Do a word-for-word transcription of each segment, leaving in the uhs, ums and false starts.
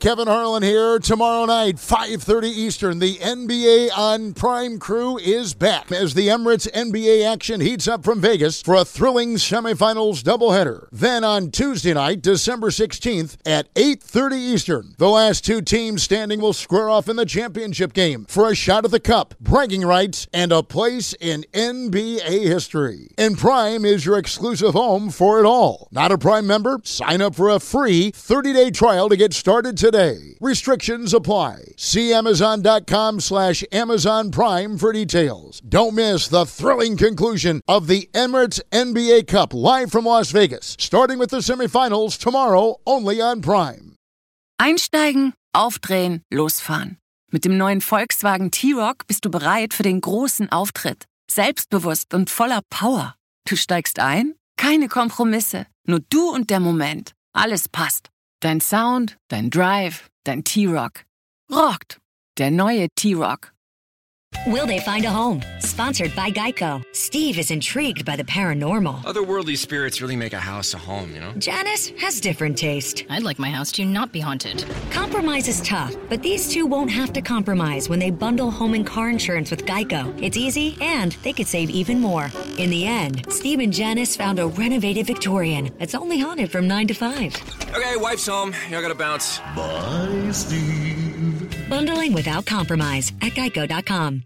Kevin Harlan here. Tomorrow night, five thirty Eastern, the N B A on Prime crew is back as the Emirates N B A action heats up from Vegas for a thrilling semifinals doubleheader. Then on Tuesday night, December sixteenth at eight thirty Eastern, the last two teams standing will square off in the championship game for a shot at the cup, bragging rights, and a place in N B A history. And Prime is your exclusive home for it all. Not a Prime member? Sign up for a free thirty-day trial to get started today. Restrictions apply. See Amazon.com slash Amazon Prime for details. Don't miss the thrilling conclusion of the Emirates N B A Cup live from Las Vegas, starting with the semifinals tomorrow only on Prime. Einsteigen, aufdrehen, losfahren. Mit dem neuen Volkswagen T-Roc bist du bereit für den großen Auftritt. Selbstbewusst und voller Power. Du steigst ein? Keine Kompromisse. Nur du und der Moment. Alles passt. Dein Sound, dein Drive, dein T-Roc. Rockt. Der neue T-Roc. Will they find a home? Sponsored by Geico. Steve is intrigued by the paranormal. Otherworldly spirits really make a house a home, you know? Janice has different taste. I'd like my house to not be haunted. Compromise is tough, but these two won't have to compromise when they bundle home and car insurance with Geico. It's easy, and they could save even more. In the end, Steve and Janice found a renovated Victorian that's only haunted from nine to five. Okay, wife's home. I gotta bounce. Bye, Steve. Bundling without compromise at geico dot com.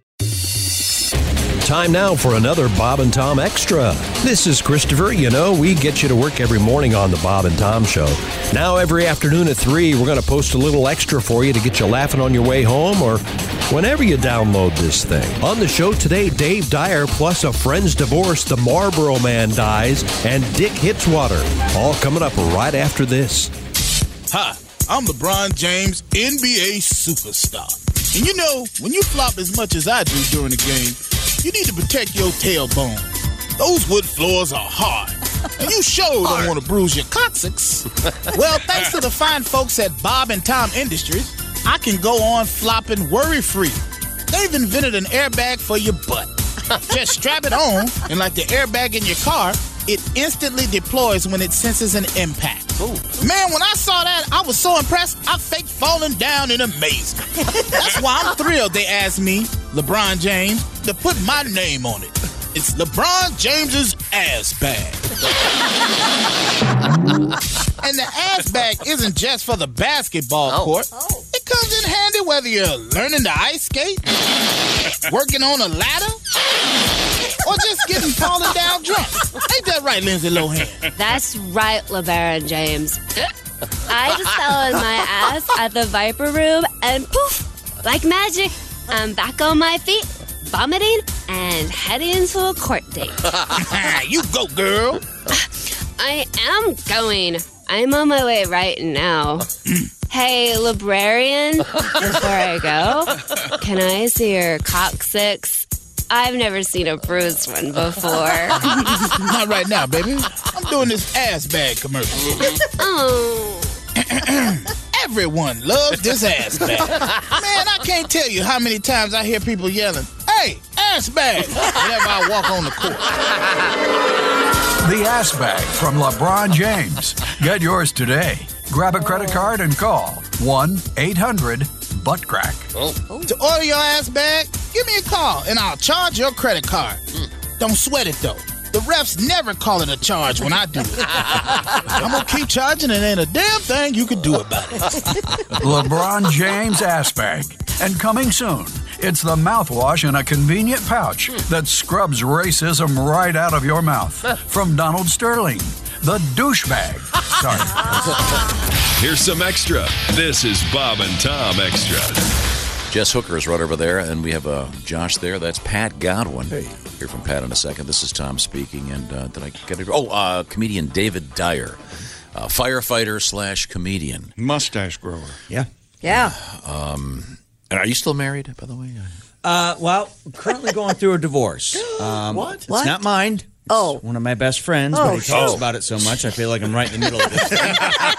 Time now for another Bob and Tom Extra. This is Christopher. You know, we get you to work every morning on the Bob and Tom Show. Now every afternoon at three, we're going to post a little extra for you to get you laughing on your way home or whenever you download this thing. On the show today, Dave Dyer plus a friend's divorce, the Marlboro Man dies, and Dick Hitswater. All coming up right after this. Hi, I'm LeBron James, N B A superstar. And you know, when you flop as much as I do during the game, you need to protect your tailbone. Those wood floors are hard. And you sure don't want to bruise your coccyx. Well, thanks to the fine folks at Bob and Tom Industries, I can go on flopping worry-free. They've invented an airbag for your butt. Just strap it on, and like the airbag in your car, it instantly deploys when it senses an impact. Ooh. Man, when I saw that, I was so impressed, I faked falling down in amazement. That's why I'm thrilled they asked me, LeBron James, to put my name on it. It's LeBron James's ass bag. And the ass bag isn't just for the basketball oh. court. Oh. It comes in handy whether you're learning to ice skate, working on a ladder, or just getting falling down drunk. Ain't that right, Lindsay Lohan? That's right, LeBron James. I just fell on my ass at the Viper Room, and poof, like magic, I'm back on my feet, vomiting, and heading into a court date. You go, girl. I am going. I'm on my way right now. Hey, librarian, before I go, can I see your coccyx? I've never seen a bruised one before. Not right now, baby. I'm doing this ass bag commercial. Oh. Everyone loves this ass bag. Man, I can't tell you how many times I hear people yelling, "Hey, ass bag," whenever I walk on the court. The ass bag from LeBron James. Get yours today. Grab a credit card and call one eight hundred butt crack. Oh. Oh. To order your ass bag, give me a call and I'll charge your credit card. Mm. Don't sweat it though. The refs never call it a charge when I do it. I'm gonna keep charging and ain't a damn thing you can do about it. LeBron James ass bag. And coming soon, it's the mouthwash in a convenient pouch that scrubs racism right out of your mouth. From Donald Sterling, the douchebag. Sorry. Here's some extra. This is Bob and Tom Extra. Jess Hooker is right over there, and we have uh, Josh there. That's Pat Godwin. Hey. Hear from Pat in a second. This is Tom speaking, and uh, did I get it? Oh, uh, comedian David Dyer, uh, firefighter slash comedian, mustache grower. Yeah, yeah. Um, and are you still married, by the way? Uh, well, currently going through a divorce. Um, what? It's what? not mine. Oh. One of my best friends, oh, but he talks oh. about it so much, I feel like I'm right in the middle of this thing.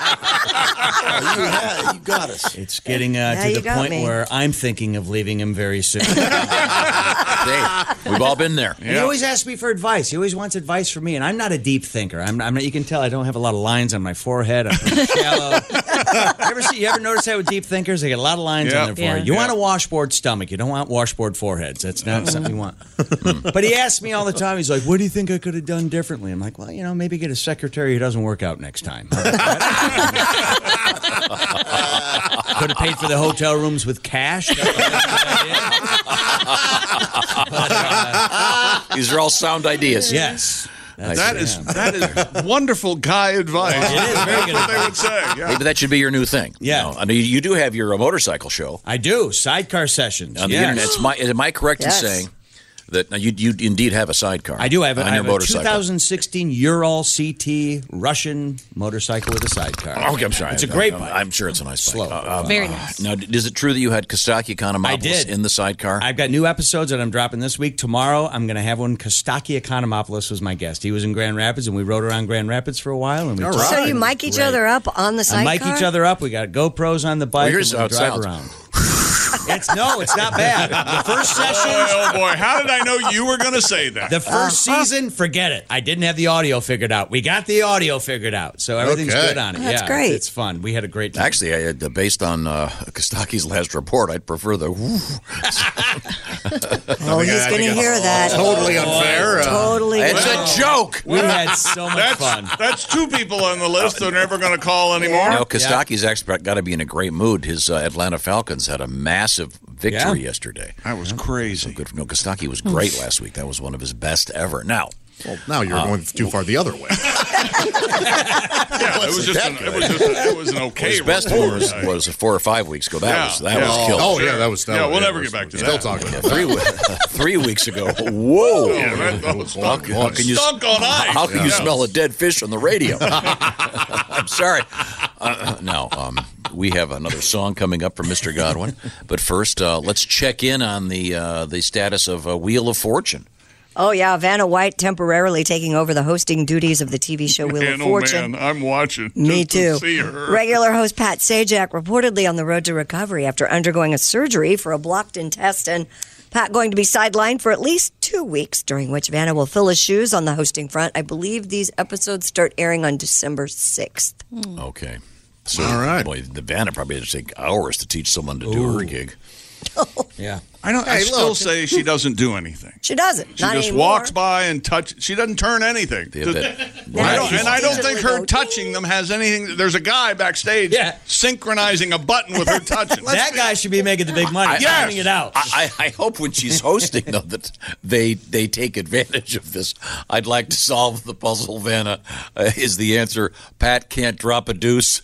oh, you, had, you got us. It's getting uh, yeah, to the point me. where I'm thinking of leaving him very soon. Hey, we've all been there. He always asks me for advice. He always wants advice from me, and I'm not a deep thinker. I'm, I'm not. You can tell I don't have a lot of lines on my forehead. I'm pretty shallow. ever see? You ever notice that with deep thinkers? They get a lot of lines Yep. on there for Yeah. you. You Yep. want a washboard stomach. You don't want washboard foreheads. That's not something you want. But he asks me all the time. He's like, "What do you think I could have done differently?" I'm like, "Well, you know, maybe get a secretary who doesn't work out next time." Could have paid for the hotel rooms with cash. But, uh, these are all sound ideas. Yes. That's, that is that is wonderful guy advice. It is very That's good what they advice. would say. Yeah. Maybe that should be your new thing. Yeah. You know, I mean, you do have your uh, motorcycle show I do. Sidecar sessions. on the yes. internet. It's my, am I correct Yes. in saying that now you you indeed have a sidecar? I do have, a, on I your have a motorcycle. twenty sixteen Ural C T Russian motorcycle with a sidecar. Okay, I'm sorry. It's a I'm- great I'm, bike. I'm sure it's a nice Slow. bike. Uh, Very uh, nice. Now, is it true that you had Kostaki Economopoulos I did. in the sidecar? I've got new episodes that I'm dropping this week. Tomorrow, I'm going to have one. Kostaki Economopoulos was my guest. He was in Grand Rapids, and we rode around Grand Rapids for a while. And we All talked. right. So you mic each Great. other up on the I sidecar? mic each other up. We got GoPros on the bike. Well, here's and how we it drive sounds. around. It's no, it's not bad. The first session. Oh, oh boy, how did I know you were going to say that? The first Uh-huh. season, forget it. I didn't have the audio figured out. We got the audio figured out, so everything's Okay. good on it. That's yeah, great. It's fun. We had a great time. Actually, I, uh, based on uh, Kostaki's last report, I'd prefer the. Woo. Oh, he's going to hear that. Totally unfair. Uh, Totally. It's wrong. a joke. We had so much That's, fun. that's two people on the list they're never going to call anymore. No, Kostaki's actually got to be in a great mood. His uh, Atlanta Falcons had a massive victory Yeah. yesterday. That was crazy. Good. No, Kostaki was great last week. That was one of his best ever. Now, well, now you're going too far the other way. Yeah, it was just an, it was just a, it was an okay his best report. was, was four or five weeks ago. That Yeah, was that yeah. was killer. Oh, yeah, that was. That Yeah, was, we'll never we're get back to still that. talking about three, that. three weeks ago. Whoa! Yeah, that, that was How, stunk, how can you stunk on ice. How can you Yeah. smell a dead fish on the radio? I'm sorry. Uh, now, um, we have another song coming up from Mister Godwin, but first, uh, let's check in on the uh, the status of uh, Wheel of Fortune. Oh, yeah. Vanna White temporarily taking over the hosting duties of the T V show Wheel Man, of oh, Fortune. man, I'm watching. Me just too. To see her. Regular host Pat Sajak reportedly on the road to recovery after undergoing a surgery for a blocked intestine. Pat going to be sidelined for at least two weeks, during which Vanna will fill his shoes on the hosting front. I believe these episodes start airing on December sixth. Okay. So, All right. Boy, the Vanna probably had to take hours to teach someone to do her gig. Yeah. I don't. I Hey, still look. say she doesn't do anything. She doesn't. She Not just anymore. walks by and touch. She doesn't turn anything. Yeah, To- but- I don't, she's and I don't think her digitally go, touching them has anything. There's a guy backstage Yeah. synchronizing a button with her touching. That guy should be making the big money. I- Yes. Timing it out. I, I I hope when she's hosting, though, that they they take advantage of this. I'd like to solve the puzzle, Vanna. Uh, is the answer Pat can't drop a deuce?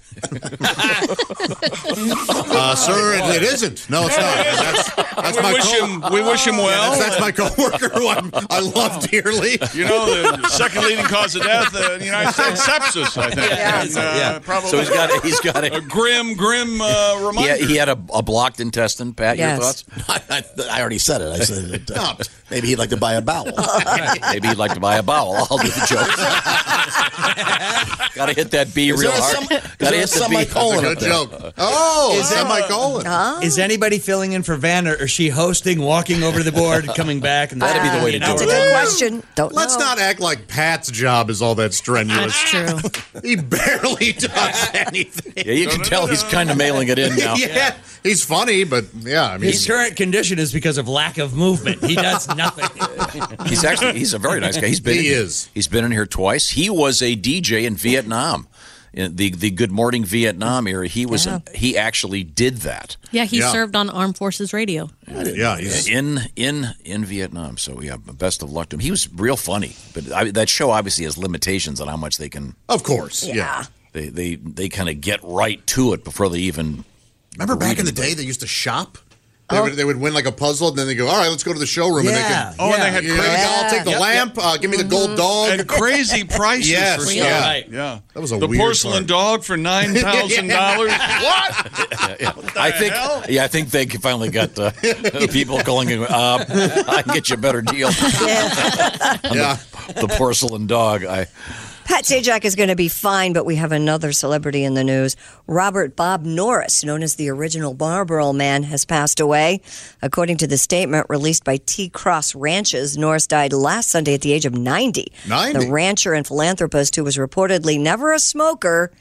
Uh, sir, it, it isn't. No, it's not. That's, that's we my wish co- him. We wish him well. That's, that's my coworker who I'm, I love dearly. You know, the second leading cause of death in the United States, sepsis, I think. Yeah, And, uh, yeah. Probably So he's got a, he's got a a. grim, grim uh, He reminder. had, he had a, a blocked intestine. Pat, Yes. your thoughts? I, I, I already said it. I said it. Uh, maybe he'd like to buy a bowel. Maybe he'd like to buy a bowel. I'll do the joke. Got to hit that B Is real there a hard. sem- Got is to there a hit the B. semicolon Good joke. Oh, Is there- semicolon. Is anybody filling in for Vanna, or is she hosting, walking over to the board, coming back? And That'd be the way to an do hour That's a it. later? good question. Don't Let's know. not act like Pat's job is all that strenuous. That's true. He barely does anything. Yeah, you can tell he's kind of mailing it in now. Yeah, he's funny, but yeah, I mean, His current condition is because of lack of movement. He does nothing. He's actually he's a very nice guy. He's been He in, is. He's been in here twice. He was a D J in Vietnam. In the the Good Morning Vietnam era, he was Yeah. an, he actually did that. Yeah, he Yeah. served on Armed Forces Radio. yeah, he's in in in Vietnam. So yeah, best of luck to him. He was real funny, but I, that show obviously has limitations on how much they can. of course. Yeah. Yeah. They they they kind of get right to it before they even. Remember back in the day, they used to shop. They, would, they would win like a puzzle, and then they go, "All right, let's go to the showroom." And they Yeah. can, Oh, and they had yeah, crazy, I'll take the Yep, lamp. Uh, give me the gold dog. and crazy prices Yes, for yeah. stuff. Right. Yeah, That was a the weird porcelain part. dog for nine thousand dollars. What? Yeah, yeah. I think hell? yeah, I think they finally got uh, people calling. in, Uh, I can get you a better deal. Yeah. The porcelain dog. I. Pat Sajak is going to be fine, but we have another celebrity in the news. Robert Bob Norris, known as the original Marlboro Man, has passed away. According to the statement released by T. Cross Ranches, Norris died last Sunday at the age of ninety. ninety? The rancher and philanthropist, who was reportedly never a smoker,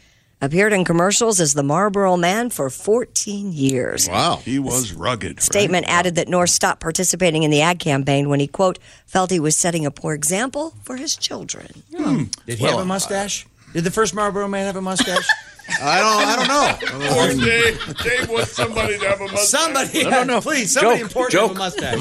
appeared in commercials as the Marlboro Man for fourteen years. Wow. He was rugged. Statement right? added that North stopped participating in the ad campaign when he, quote, felt he was setting a poor example for his children. Hmm. Did he Well, have a mustache? Did the first Marlboro Man have a mustache? I don't. I don't know. Poor Dave. Dave wants somebody to have a mustache. Somebody, No, no, no. please, somebody Joke, important joke. have a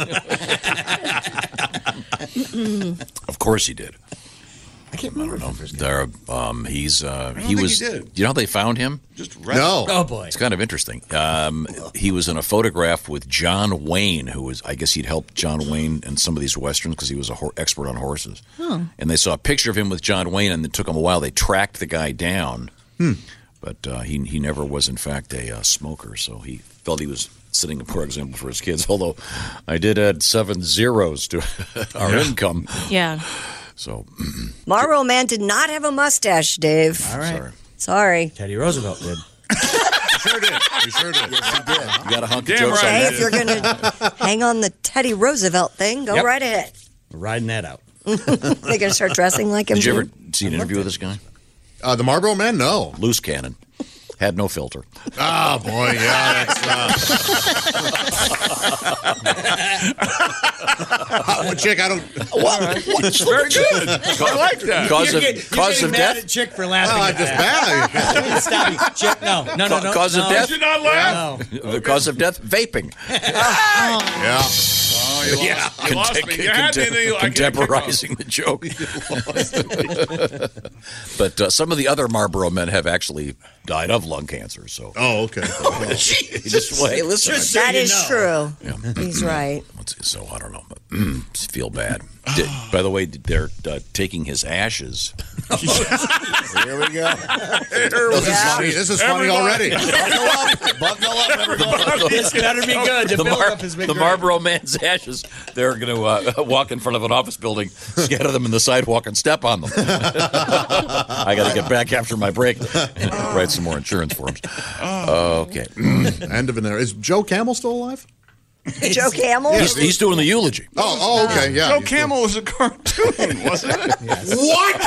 mustache. Of course he did. I can't remember. No, there, um, he's uh, don't he think was. he did. You know how they found him? Just No. Oh, boy. It's kind of interesting. Um, he was in a photograph with John Wayne, who was, I guess he'd helped John Wayne in some of these westerns because he was an ho- expert on horses. Oh. And they saw a picture of him with John Wayne, and it took them a while. They tracked the guy down, Hmm. but uh, he he never was, in fact, a uh, smoker. So he felt he was setting a poor example for his kids. Although I did add seven zeros to our income. Yeah. So Marlboro Man did not have a mustache, Dave. All right. sorry. Sorry. Teddy Roosevelt did. We sure did. We sure did. Yes, he did. You got a hunk of Damn jokes right. on Hey, that. if you're going to hang on the Teddy Roosevelt thing, go Yep. right ahead. We're riding that out. They're going to start dressing like him. Did you too? ever see an interview with this guy? Uh, the Marlboro Man? No. Loose cannon. Had no filter. Oh, boy. Yeah, that's uh... Hot one chick, I don't... What? It's very good. I like that. Cause You're of, get- you're cause getting of mad death? at Chick for Oh, laughing I at just that. bad. Stop you. Chick, no. No, no, no. Cause of no. death? Did you not laugh? No. The cause of death? Vaping. Yeah. Oh, you lost, you lost me. You had me. and then you- I can't kick off. Contemporizing the joke. But uh, some of the other Marlboro men have actually died of lung cancer. So, Oh, okay. just, well, hey, listen. Just That so you is know. true. Yeah. He's right. Let's see, so I don't know, but just feel bad. Did- by the way, they're uh, taking his ashes. Here we go. This is funny. This is funny Everybody. already. Buckle up. Buckle up, everybody. This better be good. The, The, Mar- buildup has been the great. Marlboro man's ashes. They're going to uh, walk in front of an office building, scatter them in the sidewalk, and step on them. I got to get back after my break and write some more insurance forms. Okay. End of an era. Is Joe Camel still alive? Joe Camel? He's, he's doing the eulogy. Oh, oh okay. Yeah. Joe Camel was a cartoon, wasn't it? What?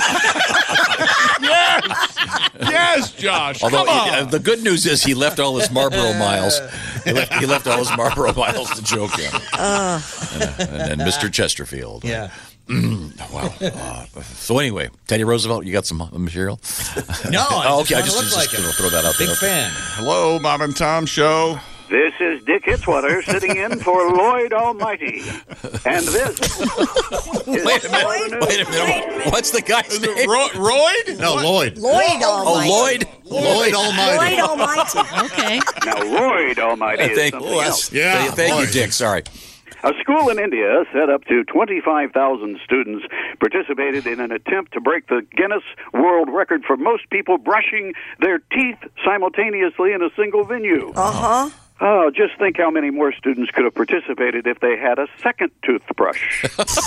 Yes. Yes, Josh. Although Come he- uh, on. the good news is he left all his Marlboro miles. He left, he left all his Marlboro miles to Joe Camel. Uh, and, uh, and, and Mister Chesterfield. Yeah. Wow. Uh, so anyway, Teddy Roosevelt, you got some material? No, I oh, just okay. I wanna just, look just, like just him. gonna throw that out Big there. fan. Hello, Bob and Tom Show. This is Dick Hitzwater sitting in for Lloyd Almighty. And this is Wait a minute. Wait a minute. What's the guy's name? Ro- Royd? No, Lloyd. Lloyd Oh, Almighty. Lloyd. Lloyd Almighty. Lloyd Almighty. Okay. now Lloyd Almighty is Thank, something oh, else. that's- Yeah, Thank you, Lloyd. Dick. Sorry. A school in India said up to twenty-five thousand students participated in an attempt to break the Guinness World Record for most people brushing their teeth simultaneously in a single venue. Uh-huh. Oh, just think how many more students could have participated if they had a second toothbrush.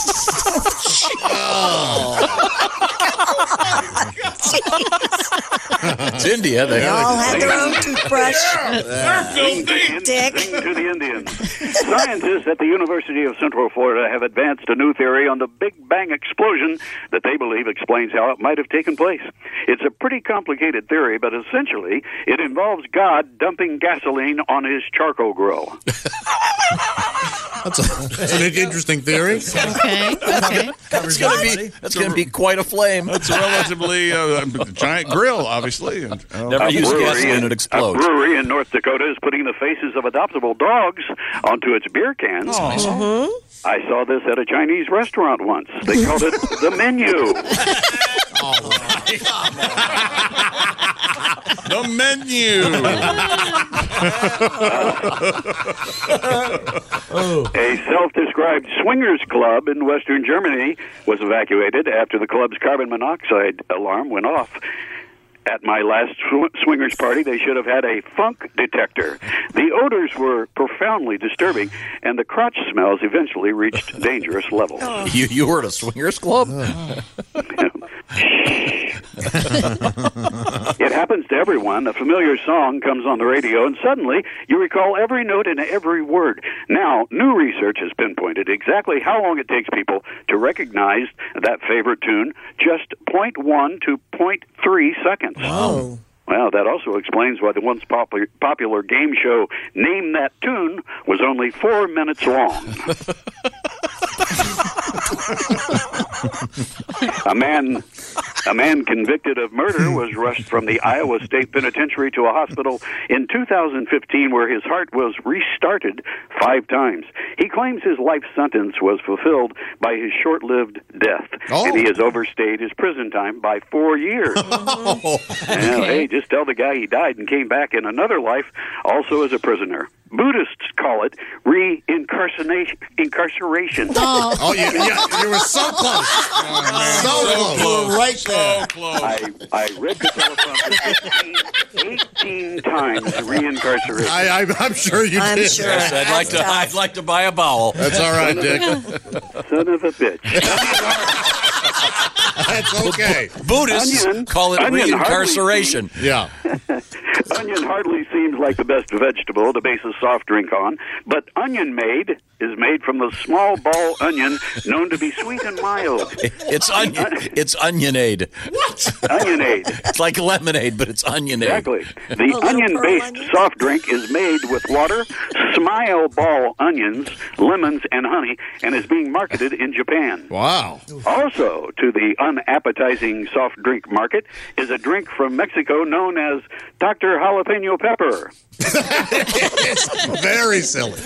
It's India. They They all had their own toothbrush. Dick. To the Indians. Scientists at the University of Central Florida have advanced a new theory on the Big Bang explosion that they believe explains how it might have taken place. It's a pretty complicated theory, but essentially it involves God dumping gasoline on his charcoal grill. That's, a, that's an interesting theory. Okay. Okay. That's going to be that's going to be quite a flame. It's a relatively uh, giant grill, obviously. And, uh, Never A use brewery gasoline; in- it A explodes. brewery in North Dakota is putting the faces of adoptable dogs onto its beer cans. Mm-hmm. I saw this at a Chinese restaurant once. They called it the menu. the menu. A self-described swingers club in Western Germany was evacuated after the club's carbon monoxide alarm went off. At my last sw- swingers party, they should have had a funk detector. The odors were profoundly disturbing, and the crotch smells eventually reached dangerous levels. You you were at a swingers club? It happens to everyone. A familiar song comes on the radio, and suddenly you recall every note and every word. Now, new research has pinpointed exactly how long it takes people to recognize that favorite tune, just zero point one to zero point three seconds. Wow. Well, that also explains why the once popular, popular game show Name That Tune was only four minutes long. a man a man convicted of murder was rushed from the Iowa State Penitentiary to a hospital in two thousand fifteen where his heart was restarted five times. He claims his life sentence was fulfilled by his short-lived death, Oh. and he has overstayed his prison time by four years. Oh. Well, hey, just tell the guy he died and came back in another life, also as a prisoner. Buddhists call it re-incarceration. Incarceration. Oh, oh yeah, yeah, you were so close. Oh, so, so close. close. Right there. So close. I, I read the teleprompter eighteen times re-incarceration. I, I, I'm sure you I'm did. sure. Yes, I'd like to. I'd like to buy a vowel. That's all right, Dick. Son of a bitch. That's okay. Buddhists Onion- call it onion re-incarceration. Yeah. Onion hardly seems like the best vegetable to base a soft drink on, but Onion Maid is made from the small ball onion known to be sweet and mild. It's onion. It's onionade. What? Onionade. It's like lemonade, but it's onionade. Exactly. A The little onion-based pearl onion. soft drink is made with water, smile ball onions, lemons, and honey, and is being marketed in Japan. Wow. Also, to the unappetizing soft drink market is a drink from Mexico known as Doctor Jalapeno Pepper. It's very silly.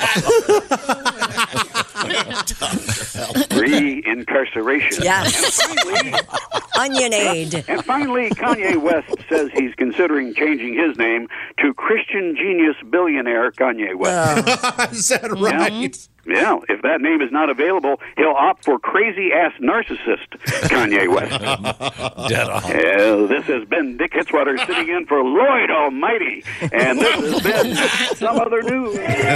Re-incarceration. Yes. And finally, Onionade. and finally, Kanye West says he's considering changing his name to Christian genius billionaire Kanye West. Is that right? Yeah, if that name is not available, he'll opt for crazy-ass narcissist Kanye West. Dead on. Well, this has been Dick Hitzwater sitting in for Lloyd Almighty, and this has been Some Other News.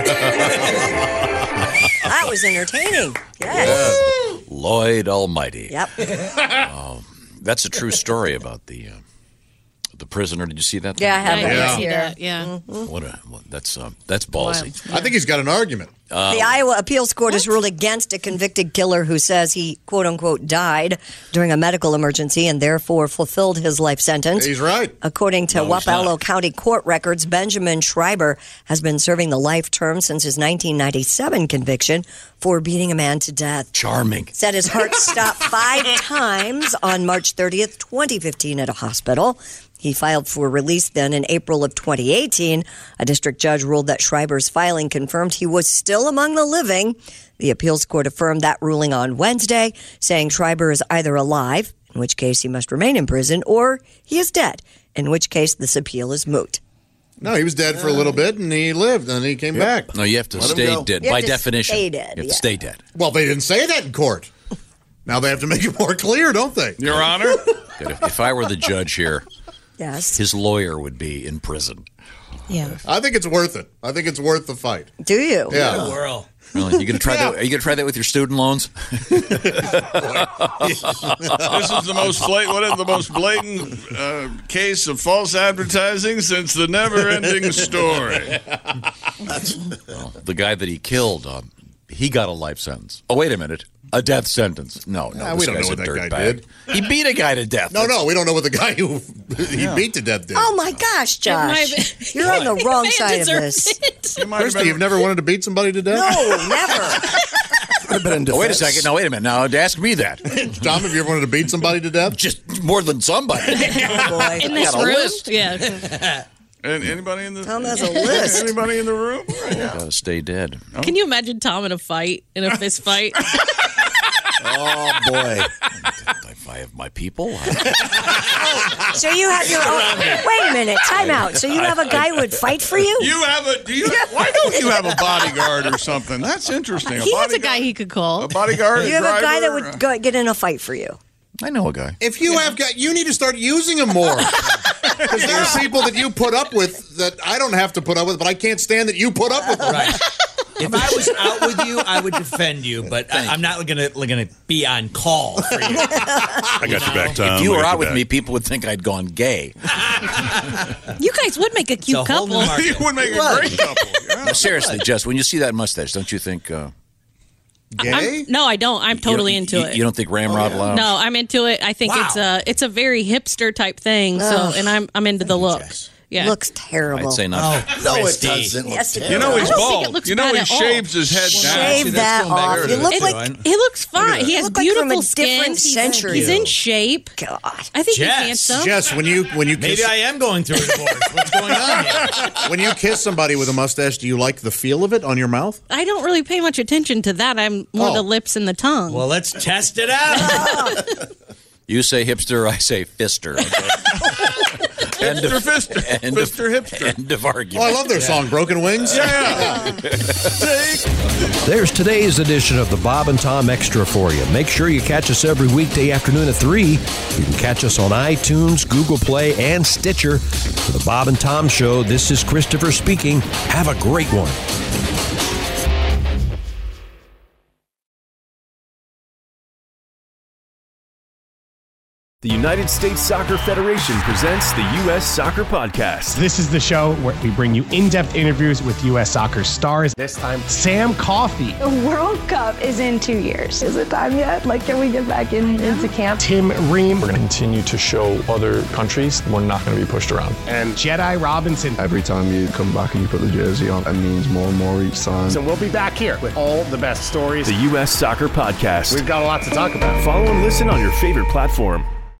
That was entertaining. Yes. Lloyd Almighty. Yep. Um, that's a true story about the uh, the prisoner. Did you see that? Yeah, I have I that did Yeah. see here. that, yeah. What a what, that's uh, that's ballsy. I think he's got an argument. Uh, The Iowa Appeals Court has ruled against a convicted killer who says he, quote unquote, died during a medical emergency and therefore fulfilled his life sentence. He's right. According to No, he's Wapello not. County court records, Benjamin Schreiber has been serving the life term since his nineteen ninety-seven conviction for beating a man to death. Charming. Said his heart stopped five times on March thirtieth, twenty fifteen at a hospital. He filed for release then in April of twenty eighteen. A district judge ruled that Schreiber's filing confirmed he was still among the living. The appeals court affirmed that ruling on Wednesday, saying Schreiber is either alive, in which case he must remain in prison, or he is dead, in which case this appeal is moot. No, he was dead for a little bit, and he lived, and he came back. No, you have to Let him stay go. dead You have by to definition. stay dead, you have yeah. to stay dead. Well, they didn't say that in court. Now they have to make it more clear, don't they? Your Honor? Good. If, if I were the judge here, Yes. his lawyer would be in prison. Yeah. I think it's worth it. I think it's worth the fight. Do you? Yeah. Whirl. Really? You gonna try Yeah. that? Are you gonna try that with your student loans? This is the most blat- what is the most blatant uh, case of false advertising since the never-ending story. Well, the guy that he killed, um, he got a life sentence. Oh, wait a minute. A death sentence. No, no. Nah, this we don't guy's know what a that guy dirtbag. did. He beat a guy to death. No, no, we don't know what the guy who he Yeah. beat to death did. Oh, my gosh, Josh. You're on the wrong side of this. You might have Christy, been- you've never wanted to beat somebody to death? No, never. Oh, wait a second. Now, wait a minute. Now, ask me that. Tom, have you ever wanted to beat somebody to death? Just more than somebody. Oh, boy. In this got a room? list. Yeah. And anybody in the Tom has a list. Anybody in the room? Gotta stay dead. Can you imagine Tom in a fight, in a fist fight? Oh, boy. If I have my people. So you have your own. Wait a minute, time out. So you have a guy who would fight for you? You have a? Do you? Why don't you have a bodyguard or something? That's interesting. He has a bodyguard- guy he could call. A bodyguard. You have a guy that driver? would go, get in a fight for you. I know a guy. If you have got, you need to start using them more. Because there are people that you put up with that I don't have to put up with, but I can't stand that you put up with them. Right. If I was out with you, I would defend you, but I, I'm not going to going to be on call for you. I got you, know? your back, Tom. If you I were got out your with back. me, people would think I'd gone gay. You guys would make a cute a whole couple. new market. You would make a What? great couple. Yeah. No, seriously, Jess, when you see that mustache, don't you think... Uh, Gay? I'm, no, I don't. I'm totally you into you, it. You don't think Ramrod Oh, yeah. Lounge? No, I'm into it. I think Wow. it's a it's a very hipster type thing. So, Ugh. and I'm I'm into the look. Jess. Yeah, Looks terrible. I'd say not. Oh, No, it Christy. doesn't. Look Yes, it terrible. You know he's I don't think bald. it looks You know bad he at all. shaves his head down. Shave See, that's that going back off. to You the look two, like right? he looks fine. He has Look like from beautiful a skin. different He's, century. he's in shape. God. I think Jess. he's handsome. Jess, when you when you Maybe kiss I am going through a divorce. What's going on here? when you kiss somebody with a mustache, do you like the feel of it on your mouth? I don't really pay much attention to that. I'm more Oh. the lips and the tongue. Well, let's test it out. You say hipster, I say fister. Okay? End Hipster, of, fister. end Fister, of, hipster. End of Oh, argument. I love their song, Broken Wings. Yeah. There's today's edition of the Bob and Tom Extra for you. Make sure you catch us every weekday afternoon at three. You can catch us on iTunes, Google Play, and Stitcher. For the Bob and Tom Show, this is Christopher speaking. Have a great one. The United States Soccer Federation presents the U S Soccer Podcast. This is the show where we bring you in-depth interviews with U S soccer stars. This time, Sam Coffey. The World Cup is in two years. Is it time yet? Like, can we get back in, into camp? Tim Ream. We're going to continue to show other countries we're not going to be pushed around. And Jedi Robinson. Every time you come back and you put the jersey on, it means more and more each time. So we'll be back here with all the best stories. The U S Soccer Podcast. We've got a lot to talk about. Follow and listen on your favorite platform.